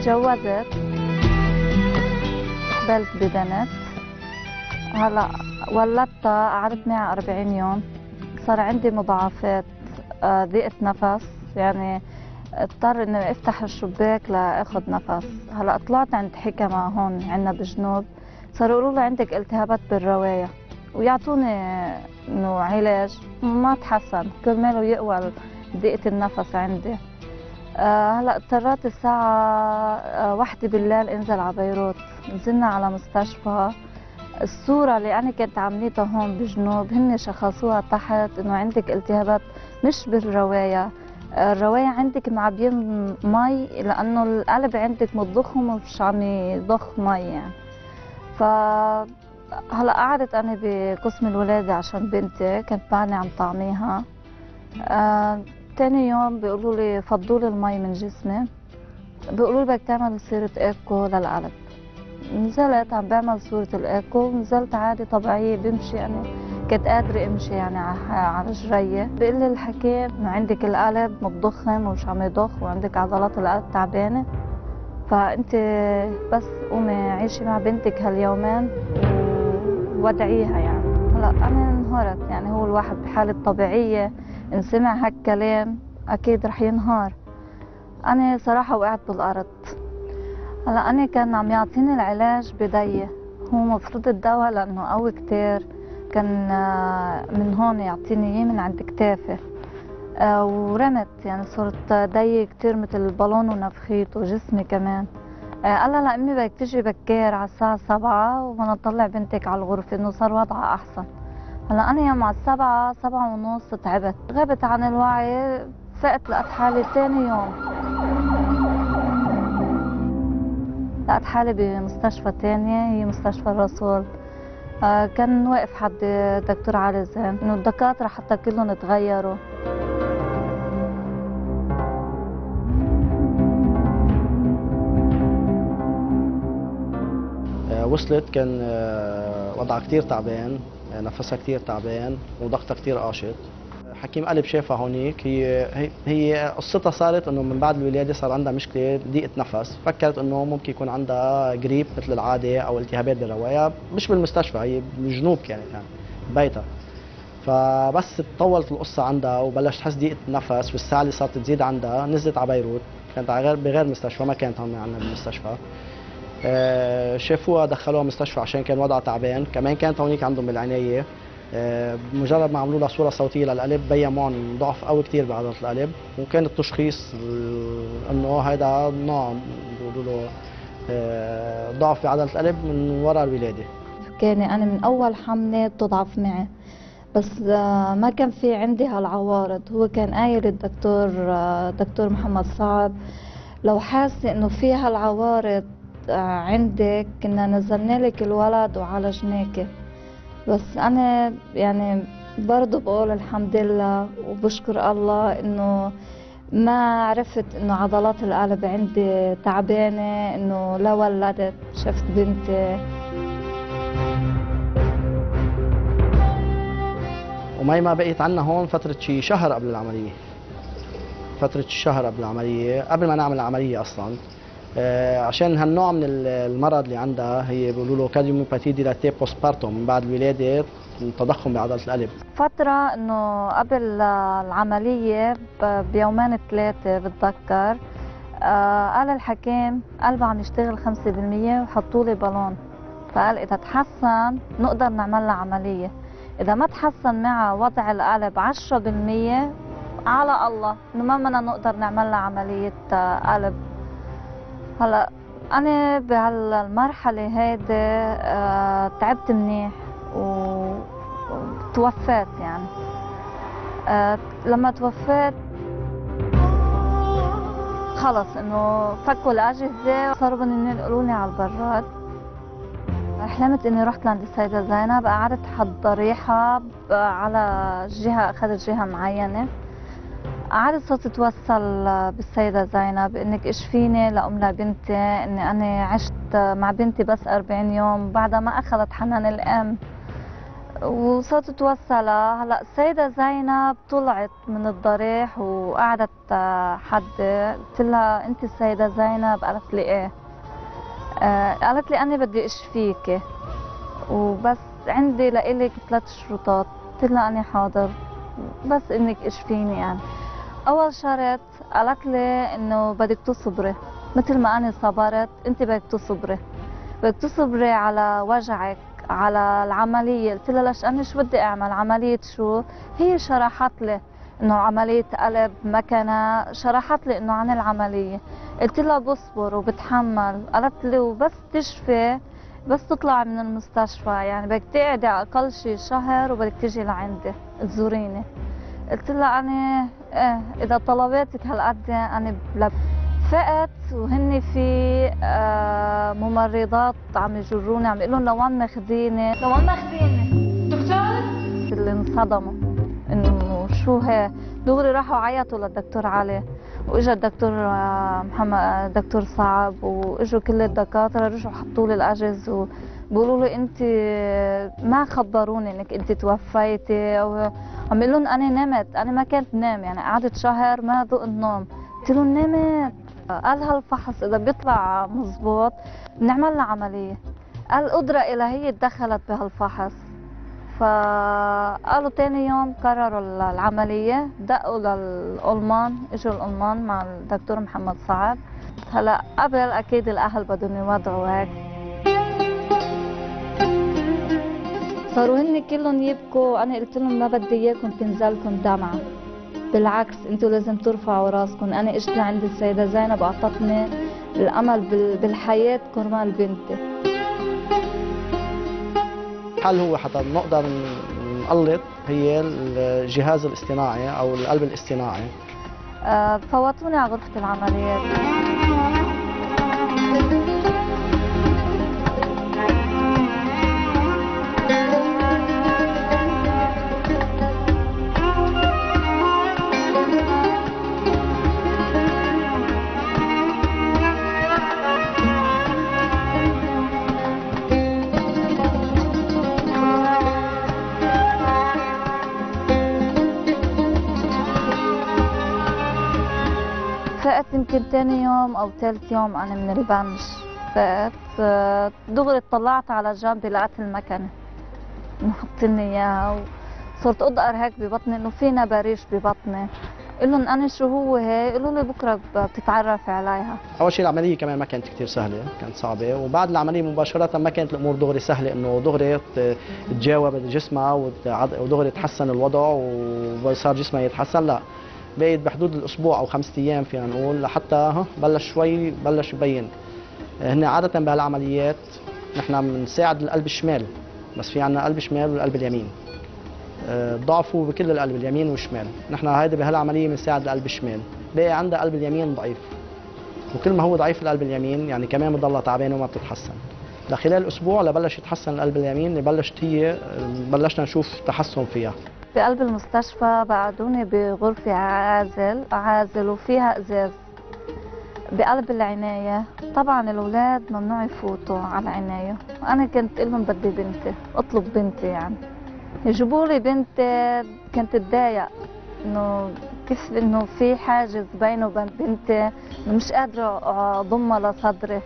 تجوزت، حبلت ببنت، هلا ولدتها، قعدت معها 40 يوم، صار عندي مضاعفات، ضيقة نفس، يعني اضطر اني افتح الشباك لاخذ نفس. هلا طلعت عند حكمة هون عندنا بجنوب، صاروا يقولوا لي عندك التهابات بالرواية ويعطوني انه علاج، ما تحسن، كرماله يقوى ضيقة النفس عندي. هلا اضطريت الساعة 1 بالليل انزل على بيروت، نزلنا على مستشفى. الصورة اللي أنا كنت عامليتها هون بجنوب هن شخصوها تحت إنه عندك التهابات مش بالرواية، الرواية عندك معبيين مي لأنه القلب عندك متضخ ومش عم يضخ مي يعني. ف هلا قعدت أنا بقسم الولادة عشان بنتي كنت بعدني عم طعميها. تاني يوم بيقولوا لي فضوا لي المي من جسمي، بيقولوا لي بدك تعمل صيرة ايكو للقلب. نزلت عم بعمل صورة الايكو، نزلت عادي طبيعية بمشي، أنا كنت قادرة امشي يعني على رجلي. بيقول لي الحكيم انه عندك القلب متضخم ومش عم يضخ وعندك عضلات القلب تعبانة، فانت بس قومي عيشي مع بنتك هاليومين وودعيها يعني. هلا انا انهارت، يعني هو الواحد بحالة طبيعية ان سمع هالكلام اكيد رح ينهار. انا صراحة وقعت بالارض. هلا أنا كان عم يعطيني العلاج بديه، هو مفروض الدواء لأنه قوي كتير، كان من هون يعطيني إياه من عند كتافي. ورمت يعني صرت دي كتير مثل البالون ونفخيت وجسمي كمان. قال لها لأمي بدك تجي بكير على الساعة 7 ونطلع بنتك على الغرفة إنه صار وضعها أحسن. هلا أنا يوم على 7 7:30 تعبت، غبت عن الوعي، فقت لقيت حالي تاني يوم، لقيت حالي بمستشفى تانية، هي مستشفى الرسول. كان واقف حد دكتور علي زين، انه الدكاترة حتى كلهم تغيروا. وصلت كان وضعها كتير تعبان، نفسها كتير تعبان وضغطها كتير قاشط. حكيم قلب شافها هونيك، هي قصتها صارت انه من بعد الولاده صار عندها مشكله ضيقه نفس، فكرت انه ممكن يكون عندها جريب مثل العاده او التهابات بالروايه، مش بالمستشفى، هي بالجنوب كانت يعني بيتها. فبس تطولت القصه عندها وبلشت تحس ضيقه نفس، والساعه اللي صارت تزيد عندها نزلت على بيروت، كانت بغير مستشفى، ما كانت هون عندنا بالمستشفى. شافوها دخلوها مستشفى عشان كان وضعها تعبان، كمان كانت هونيك عندهم بالعنايه. مجرد ما عملوا لها صوره صوتيه للقلب بين معهم ضعف قوي كثير بعضله القلب، وكان التشخيص انه هذا نوع بيقولوا له ضعف بعضله القلب من وراء الولاده. كان انا من اول حمله بتضعف معي، بس ما كان في عندي هالعوارض. هو كان قايل الدكتور دكتور محمد صعب لو حاسه انه في هالعوارض عندك كنا نزلنا لك الولد وعالجناكي. بس انا يعني برضو بقول الحمد لله وبشكر الله انه ما عرفت انه عضلات القلب عندي تعبانة، انه لا ولدت شفت بنتي. وميمة بقيت عنا هون فترة شي شهر قبل العملية، فترة شهر قبل العملية، قبل ما نعمل العملية أصلاً. عشان هالنوع من المرض اللي عندها، هي بيقولوا له كارديوميوباثي ديلاتي بوست بارتوم، من بعد الولادة تضخم بعضلة القلب. فترة انه قبل العملية بيومين 3 بتذكر، قال الحكيم قلبه عم يشتغل 5% وحطوا لي بالون، فقال اذا تحسن نقدر نعمل لها عملية، اذا ما تحسن معها وضع القلب 10% على الله انه ما بدنا نقدر نعمل لها عملية قلب. هلا انا بهالمرحلة هيدي تعبت منيح وتوفيت يعني. لما توفيت خلص انه فكوا الاجهزة، صاروا بدهم ينقلوني على البراد. حلمت اني رحت لعند السيدة زينب، قعدت حضر ريحة على جهة، اخذت جهة معينة، قعدت صرت تتوسل بالسيدة زينب انك اشفيني لأم لبنتي، اني انا عشت مع بنتي بس 40 يوم بعدها ما اخذت حنان الام. وصوت توصلها. هلا السيدة زينب طلعت من الضريح وقعدت حد، قلت لها انت السيدة زينب؟ قالت لي ايه. قالت لي انا بدي اشفيكي وبس، عندي لإلك 3 شروطات. قلت لها انا حاضر، بس انك اشفيني يعني. اول شرط قالت لي انه بدك تصبري مثل ما انا صبرت، انت بدك تصبري، بدك تصبري على وجعك، على العملية. قلت لها ليش أنا شو بدي أعمل عملية شو؟ هي شرحت لي إنه عملية قلب مكنة، شرحت لي إنه عن العملية. قلت لها بصبر وبتحمل. قالت لي وبس تشفي، بس تطلع من المستشفى يعني بدك تقعدي على أقل شي شهر وبدك تيجي لعندي تزوريني. قلت لها أنا إيه إذا طلباتك هالقد أنا بلبي. فقت وهن في ممرضات عم يجروني، عم يقولون لوين ماخذيني لوين ماخذيني دكتور. اللي انصدموا انه شو هي، دغري راحوا عيطوا للدكتور علي، واجا الدكتور محمد دكتور صعب، واجوا كل الدكاتره رجعوا حطوا لي الاجهزه وبيقولوا لي انت ما خبروني انك انت توفيتي. عم يقولوا لهم انا نمت، انا ما كنت نام يعني، قعدت شهر ما ذوق النوم. قلت لهم نمت. قال هالفحص اذا بيطلع مزبوط بنعمل لها عمليه. قال قدره الهيه تدخلت بهالفحص. فقالوا تاني يوم قرروا العمليه، دقوا للألمان، اجوا الألمان مع الدكتور محمد صعب. هلا قبل اكيد الاهل بدهم يوضعوا هيك، صاروا هن كلهم يبكوا. انا قلت لهم ما بدي اياكم تنزلكم دمعه، بالعكس انتوا لازم ترفعوا راسكم. انا اجت لعند السيدة زينب اعطتني الامل بالحياة كرمال بنتي. الحل هو حتى نقدر نقلط هي الجهاز الاصطناعي او القلب الاصطناعي. فوتوني على غرفة العمليات. فقت يمكن تاني يوم او ثالث يوم انا من البنش. فقت دغري اطلعت على جنبي لقيت المكنه محطيني اياها، وصرت اقدر هيك ببطني انه في نبريش ببطني. قل لهم انا شو هو هي؟ قالوا لي بكره بتتعرفي عليها. اول شيء العمليه كمان ما كانت كثير سهله، كانت صعبه، وبعد العمليه مباشره ما كانت الامور دغري سهله، انه دغري تجاوب جسمها ودغري تحسن الوضع وصار جسمها يتحسن. لا، بقيت بحدود الاسبوع او 5 ايام فينا نقول لحتى بلش يبين. هن عاده بهالعمليات نحن بنساعد القلب الشمال، بس في عندنا قلب شمال والقلب اليمين. ضعفوا بكل القلب اليمين والشمال، نحن هيدي بهالعمليه بنساعد القلب الشمال. باقي عندها قلب اليمين ضعيف، وكل ما هو ضعيف القلب اليمين يعني كمان بتضلها تعبانه وما بتتحسن. لخلال اسبوع لبلش يتحسن القلب اليمين، بلشنا نشوف تحسن فيها. بقلب المستشفى بعدوني بغرفة عازل وفيها ازاز بقلب العناية. طبعا الأولاد ممنوع يفوتوا على العناية، وأنا كنت قلهم بدي بنتي، أطلب بنتي يعني. يجيبوا لي بنتي كنت اتضايق إنه كيف إنه في حاجز بيني وبين بنتي، مش قادرة أضمها لصدري.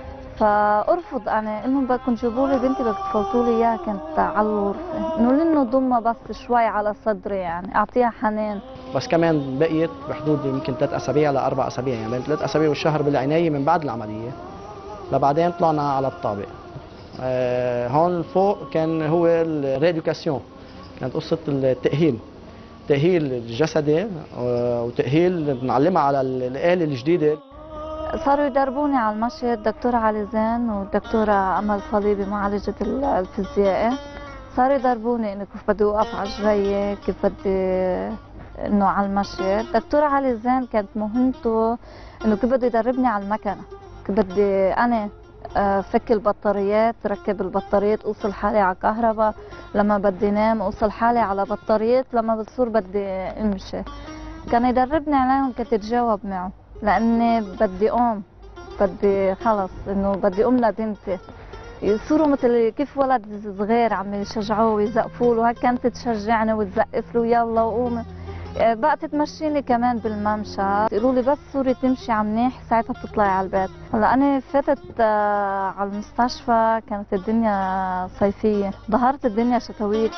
فأرفض أنا إنهم بدكم تجيبوا لي بنتي بدكم تفوتوا لي إياها كنت على الغرفة، إنه لأنه ضمها بس شوي على صدري يعني أعطيها حنان. بس كمان بقيت بحدود يمكن 3 اسابيع ل 4 اسابيع، يعني بين 3 اسابيع والشهر بالعنايه من بعد العمليه، لبعدين طلعنا على الطابق. هون فوق كان هو الريديوكاسيون، كانت قصه التاهيل الجسدي وتاهيل بنعلمها على الاله الجديده. صاروا يدربوني على المشي الدكتور علي زين والدكتورة أمل صليبي معالجة الفيزيائي. صاروا يدربوني إنه كيف بدي أوقف على رجلي، كيف بدي إنه على المشي. الدكتور علي زين كانت مهمته إنه كيف بده يدربني على المكنة، كيف بدي أنا فك البطاريات، ركب البطاريات، أوصل حالي على كهرباء لما بدي نام، أوصل حالي على بطاريات لما بصير بدي أمشي. كان يدربني عليهم، كنت أتجاوب معه لاني بدي خلص انه بدي لبنتي. يصيروا مثل كيف ولد صغير عم يشجعوه ويزقفوا له، هيك كانت تشجعني وتزقف له يلا وقوم. بقى تتمشيني كمان بالممشى، يقولوا لي بس صوري تمشي على منيح ساعتها بتطلعي على البيت. هلا انا فتت على المستشفى كانت الدنيا صيفيه، ظهرت الدنيا شتويه.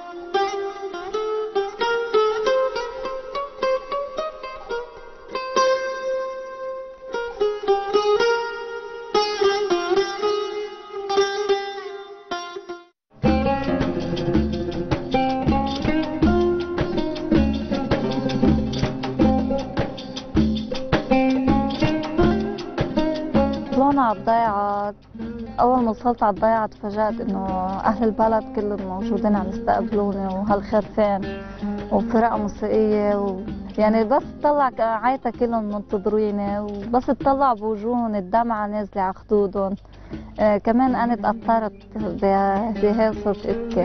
طلعنا على الضيعة. أول ما وصلت على الضيعة تفاجأت إنه أهل البلد كلهم موجودين عم يستقبلوني، وهالخير فين وفرق موسيقية يعني بس تطلع عيتا كلهم منتظريني، وبس تطلع بوجوههم الدمعة نازلة على خدودهم. كمان أنا تأثرت بهي صرت أبكي.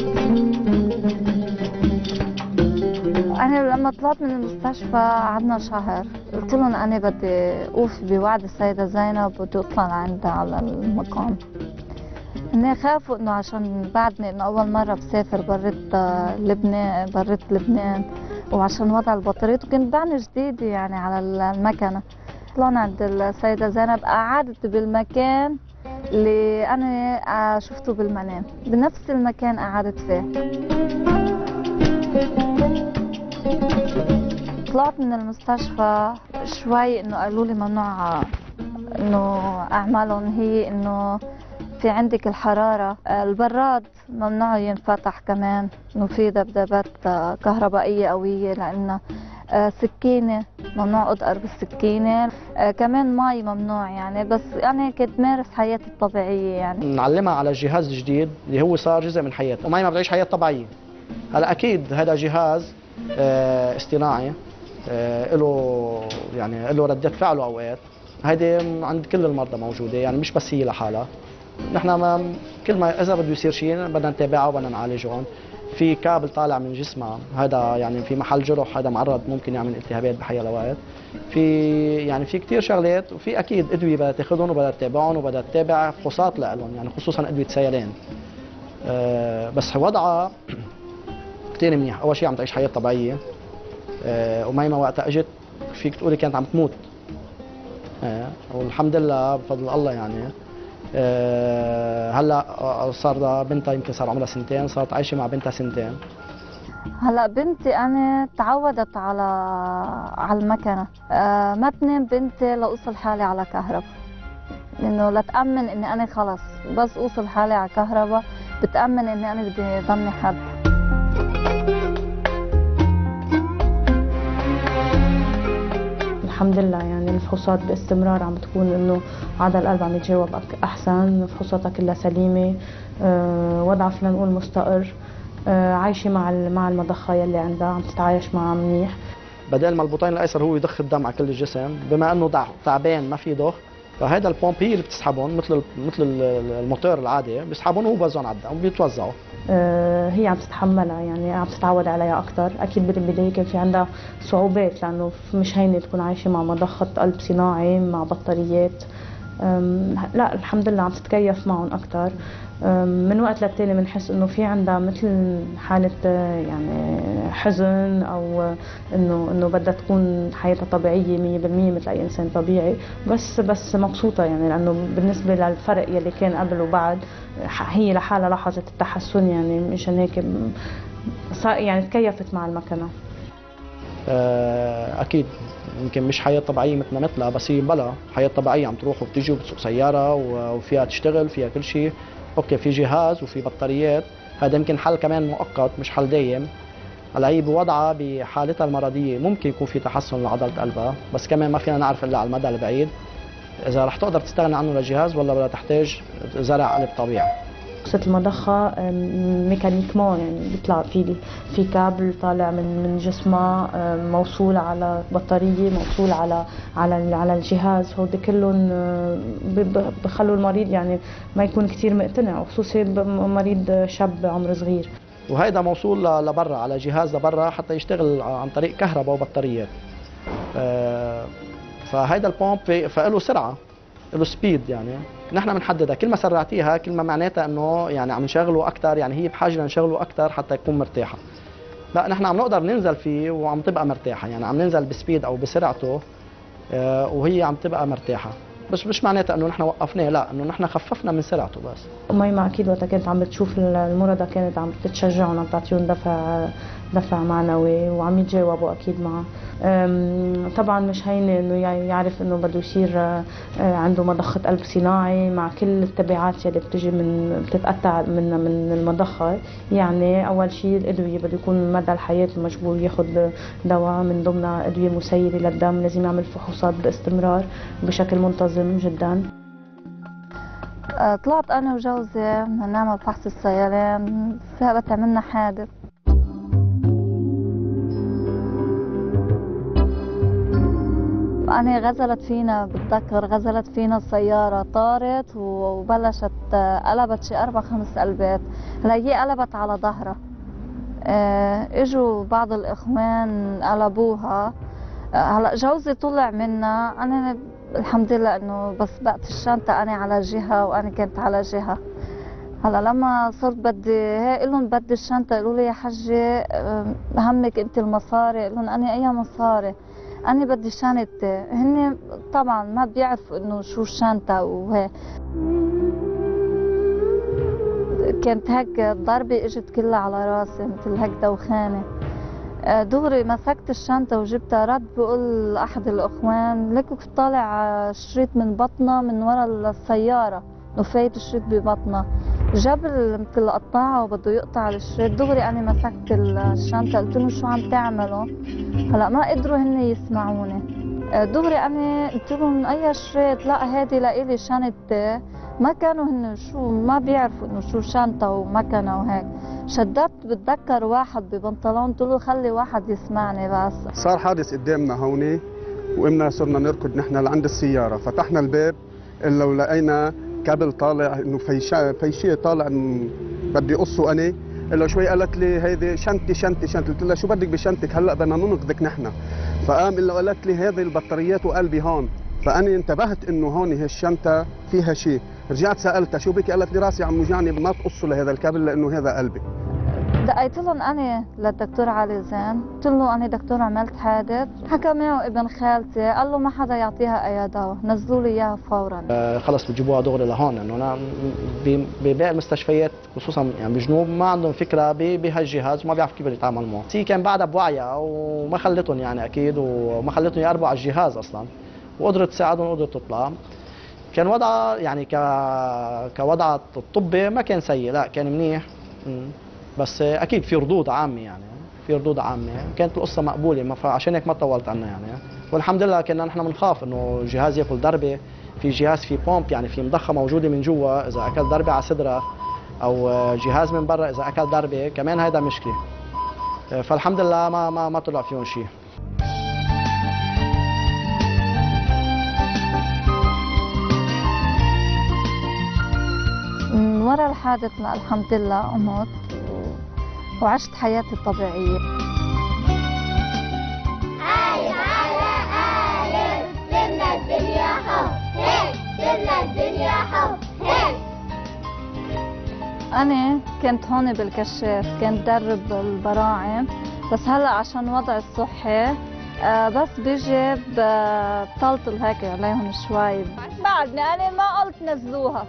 أنا لما طلعت من المستشفى قعدنا شهر، قلت لهم أنا بدي أوفي بوعد السيدة زينب بدي أطلع لعندها على المقام. هن خافوا إنه عشان بعدني إنه أول مرة بسافر بريت لبنان وعشان وضع البطاريات، وكنت بعدني جديدة يعني على المكنة. طلعنا عند السيدة زينب، قعدت بالمكان اللي أنا شفته بالمنام، بنفس المكان قعدت فيه. طلعت من المستشفى شوي انه قالوا لي ممنوع انه اعمالهم هي انه في عندك الحرارة، البراد ممنوع ينفتح كمان، انه في دبدبات كهربائية قوية، لانه سكينة ممنوع اطقر بالسكينة، كمان مي ممنوع يعني، بس يعني كنت مارس حياتي الطبيعية يعني. نعلمها على الجهاز الجديد اللي هو صار جزء من حياتها، ومي ما بتعيش حياة طبيعية. هلا اكيد هذا جهاز اصطناعي، له ردة فعله اوقات، هيدي عند كل المرضى موجوده، يعني مش بس هي لحالها. نحن كل ما اذا بده يصير شيء بدنا نتابعه وبدنا نعالجهم. في كابل طالع من جسمها، هذا يعني في محل جرح، هذا معرض ممكن يعمل التهابات بحي الاوقات. في كثير شغلات، وفي اكيد ادويه بدها تاخذهم وبدها تتابعهم وبدها تتابع فحوصات لهم، يعني خصوصا ادويه سيلان. بس وضعها كثير منيح. اول شيء عم تعيش حياه طبيعيه، وميمة وقتها اجت فيك تقولي كانت عم تموت، والحمد لله بفضل الله يعني. هلا صار بنتها يمكن صار عمرها 2 صارت عايشه مع بنتها 2. هلا بنتي انا تعودت على المكنه، ما تنام بنتي لاوصل حالي على كهرباء، انه لتامن اني انا خلص بس اوصل حالي على كهرباء بتامن اني انا بدي ضلني حد. الحمد لله يعني الفحوصات باستمرار عم بتكون انه عضل القلب عم يتجاوب احسن، فحوصاتها كلها سليمه، وضعها فينا نقول مستقر، عايشه مع المضخه يلي عندها عم تتعايش معها منيح. بدل ما البطين الايسر هو يضخ الدم على كل الجسم، بما انه تعبان ما في ضخ، فهذا البومب هي اللي بتسحبهم مثل الموتور العادي، بيسحبهم وبوزعهم على الدم وبيتوزعوا. هي عم تتحملها يعني عم تتعود عليها اكثر. اكيد بالبدايه كان في عندها صعوبات لانه مش هينه تكون عايشه مع مضخه قلب صناعي مع بطاريات. لا الحمد لله عم تتكيف معهم اكثر. من وقت للتاني بنحس انه في عندها مثل حاله يعني حزن، او انه بدها تكون حياتها طبيعيه 100% مثل اي انسان طبيعي، بس مبسوطه يعني، لانه بالنسبه للفرق يلي كان قبل وبعد هي لحالها لاحظت التحسن، يعني مشان هيك يعني تكيفت مع المكنه. اكيد يمكن مش حياه طبيعيه مثلها، بس هي بلا حياه طبيعيه، عم تروح وبتيجي وبتسوق سياره وفيها تشتغل فيها كل شيء. اوكي في جهاز وفي بطاريات، هذا يمكن حل كمان مؤقت مش حل دايم. هلا هي بوضعها بحالتها المرضيه ممكن يكون في تحسن لعضله قلبها، بس كمان ما فينا نعرف الا على المدى البعيد اذا رح تقدر تستغني عنه للجهاز ولا بدها تحتاج زرع قلب طبيعي. قصة المضخة ميكانيكمون يعني بيطلع في كابل طالع من جسمها، موصول على بطارية، موصول على الجهاز. هودي كلهم بخلوا المريض يعني ما يكون كثير مقتنع، وخصوصي مريض شاب عمره صغير. وهيدا موصول لبرا على جهاز لبرا حتى يشتغل عن طريق كهرباء وبطاريات. فهيدا البومب فله سرعة، له سبيد يعني نحن بنحددها، كل ما سرعتيها كل ما معناتها انه يعني عم نشغله اكثر، يعني هي بحاجه لنشغله اكثر حتى يكون مرتاحه. لا نحن عم نقدر ننزل فيه وعم تبقى مرتاحه، يعني عم ننزل بسبيد او بسرعته وهي عم تبقى مرتاحه. بس مش معناتها انه نحن وقفناه، لا انه نحن خففنا من سرعته بس. أميمة أكيد وقتها كانت عم بتشوف المرضى كانت عم بتشجعهم، عم تعطيهم دفع معنوي وعم يتجاوبوا أكيد معه. طبعا مش هينة إنه يعرف إنه بده يصير عنده مضخة قلب صناعي مع كل التبعات اللي بتجي بتتقطع من المضخة. يعني أول شيء الأدوية بده يكون مدى الحياة مجبور ياخذ دواء، من ضمنها أدوية مسيلة للدم، لازم يعمل فحوصات باستمرار بشكل منتظم جدا. طلعت أنا وجوزي بدنا نعمل فحص السيلان، ثابت عملنا حادث. أنا غزلت فينا، بتذكر غزلت فينا السيارة، طارت وبلشت قلبت شي 4-5 قلبات. هلا هي قلبت على ظهرها، اجوا بعض الإخوان قلبوها. هلا جوزي طلع منا، أنا الحمد لله إنه بس بقت الشنطة أنا على جهة وأنا كنت على جهة. هلا لما صرت بدي هيك لهم بدي الشنطة، قالوا لي يا حجة همك أنت المصاري؟ قلت لهم أنا أي مصاري؟ أنا بدي شنطتي. هن طبعا ما بيعرفوا إنه شو الشنطة وهيك. كانت هيك ضربة اجت كلها على راسي مثل هيك دوخانة. دغري مسكت الشنطة وجبتها، رد بقول أحد الأخوان لك كنت طالع شريط من بطنها من ورا السيارة، نفاية الشريط ببطنها. جاب مثل القطاعة وبده يقطع الشريط، دغري أنا مسكت الشنطة قلت لهم شو عم تعملوا؟ هلا ما قدروا هن يسمعوني. دغري أنا قلت لهم أي شريط؟ لا هادي لإلي شنطتي. ما كانوا هن شو ما بيعرفوا إنه شو شنطة ومكنة وهيك. شددت بتذكر واحد ببنطلون، قلت له خلي واحد يسمعني بس. صار حادث قدامنا هوني وقمنا صرنا نركض نحن لعند السيارة، فتحنا الباب إلا ولقينا كابل طالع، انه فيشيه طالع بدي اقصه انا. الا شوي قالت لي هيدي شنطتي شنطتي شنطتي، قلت لها شو بدك بشنطتك هلا بدنا ننقذك نحن. فقام الا قالت لي هذه البطاريات وقلبي هون. فانا انتبهت انه هون هالشنطه فيها شيء، رجعت سالتها شو بك؟ قالت لي راسي عم وجعني ما تقصوا لهذا الكابل لانه هذا قلبي. دقيت لهم انا للدكتور علي زين، قلت له انا دكتور عملت حادث. حكى معه ابن خالتي، قال له ما حدا يعطيها اي دواء، نزلوا لي اياها فورا. خلص بتجيبوها دغري لهون، لانه انا بباقي المستشفيات خصوصا يعني بجنوب ما عندهم فكره بهالجهاز وما بيعرفوا كيف يتعاملوا معه. هي كان بعدها بوعيها وما خلتهم يعني اكيد، وما خلتهم يقربوا على الجهاز اصلا، وقدرت تساعدهم وقدرت تطلع. كان وضعها يعني كوضع الطبي ما كان سيء، لا كان منيح. بس اكيد في ردود عامه، يعني في ردود عامه، كانت القصه مقبوله، عشان هيك ما طولت عنها يعني. والحمد لله كنا نحن بنخاف انه جهاز ياكل ضربه، في جهاز في بومب يعني في مضخه موجوده من جوا، اذا اكل ضربه على صدرها او جهاز من برا اذا اكل ضربه كمان هيدا مشكله. فالحمد لله ما طلع فيهم شيء. من ورا الحادث الحمد لله قمت وعشت حياتي الطبيعية. قايم على قايم، سيبنا الدنيا حب هيك، سيبنا الدنيا حب هيك. أنا كنت هون بالكشاف، كنت درب البراعم، بس هلا عشان وضعي الصحي بس بيجي بطلطل هيك عليهم شوي. بعدني أنا ما قلت نزلوها.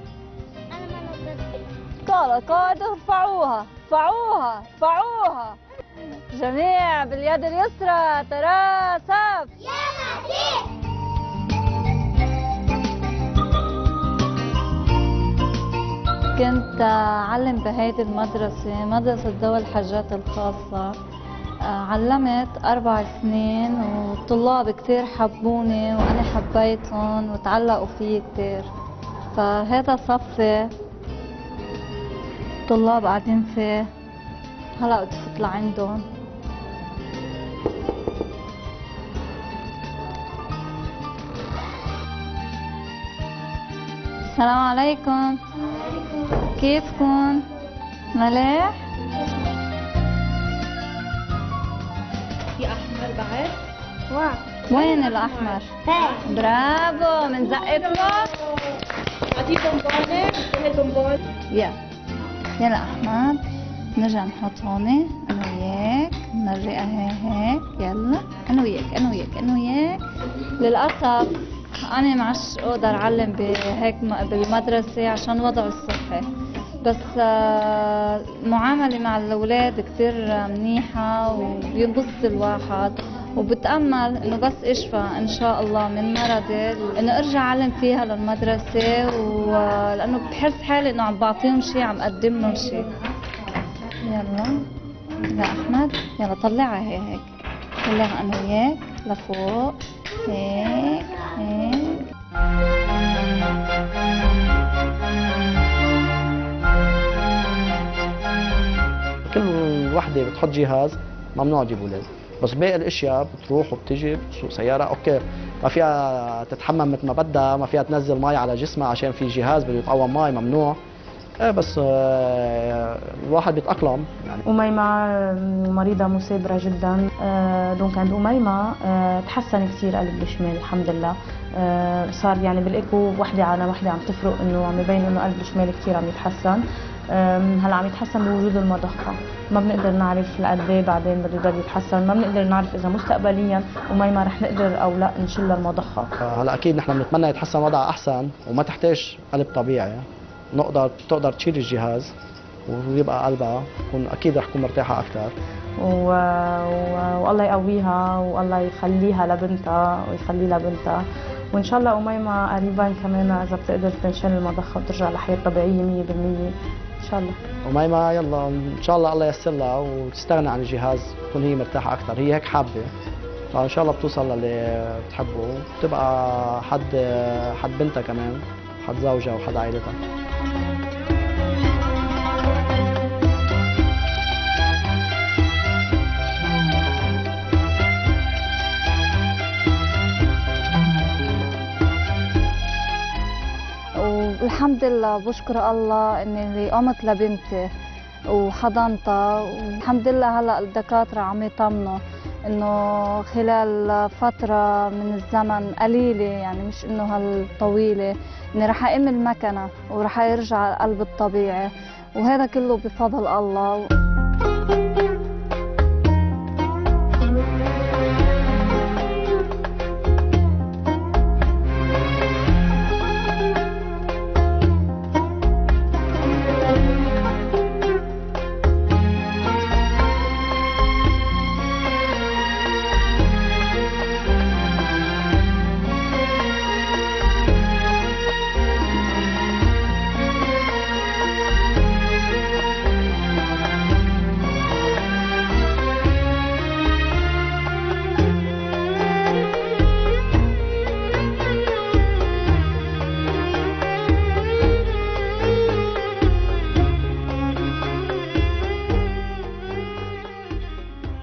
قاعدة ارفعوها ارفعوها ارفعوها. جميع باليد اليسرى تراسف. يلا كيف؟ كنت أعلم بهيدي المدرسة، مدرسة ذوي الحاجات الخاصة. علمت 4 سنين والطلاب كتير حبوني وأنا حبيتهم وتعلقوا فيي كتير. فهذا صفي طلاب قاعدين فيه، هلا بدي فوت لعندهم. السلام عليكم. كيفكن؟ مليح؟ في احمر بعد؟ واو. وين الاحمر؟ هيك برافو، من زقت له. اعطيكم بونة، لكم بون. يلا احمد، نرجع نحط هون انا وياك، نرجعها هيك. يلا انا وياك انا وياك انا وياك. للاسف انا ما عادش اقدر اعلم بهيك بالمدرسه عشان وضعي الصحي، بس المعامله مع الاولاد كتير منيحه وبينبسط الواحد، وبتأمل انه بس اشفى ان شاء الله من مرضي انه ارجع اعلم فيها للمدرسه، ولانه بحس حالي انه عم بعطيهم شيء، عم قدم لهم شيء. يلا يا احمد، يلا طلعها هيك، طلعها انا وياك لفوق هيك هيك. كل وحده بتحط جهاز ممنوع تجيب اولاد، بس باقي الاشياء بتروح وبتجي بتسوق سياره اوكي، ما فيها تتحمم مثل ما بدها، ما فيها تنزل مي على جسمها عشان في جهاز بده يتقوم مي ممنوع. بس الواحد بيتاقلم يعني. أميمة مريضة مثابرة جدا، دونك عند أميمة تحسن كثير قلب الشمال الحمد لله. صار يعني بالايكو وحدة على وحدة عم تفرق، انه عم يبين انه قلب الشمال كثير عم يتحسن. هلا عم يتحسن بوجود المضخة، ما بنقدر نعرف لقد ايه بعدين بده يضل يتحسن، ما بنقدر نعرف اذا مستقبليا أميمة رح نقدر او لا نشيل المضخة. هلا اكيد نحن بنتمنى يتحسن وضعها احسن وما تحتاج قلب طبيعي، تقدر تشيل الجهاز ويبقى قلبها اكيد رح تكون مرتاحه اكثر. والله يقويها والله يخليها لبنتها ويخلي لها بنتها، وان شاء الله أميمة قريبا كمان اذا بتقدر تنشل المضخة وترجع لحياة طبيعية 100% ان شاء الله. أميمة يلا ان شاء الله الله ييسر لها وتستغنى عن الجهاز، تكون هي مرتاحه اكثر، هي هيك حابه، فان شاء الله بتوصل للي بتحبه، وتبقى حد بنتها كمان، حد زوجها وحد عائلتها. والحمد لله بشكر الله اني قمت لبنتي وحضنتها، والحمد لله هلا الدكاتره عم يطمنوا انه خلال فتره من الزمن قليله، يعني مش انه هالطويله، اني رح اقيم المكنه ورح يرجع القلب الطبيعي، وهذا كله بفضل الله.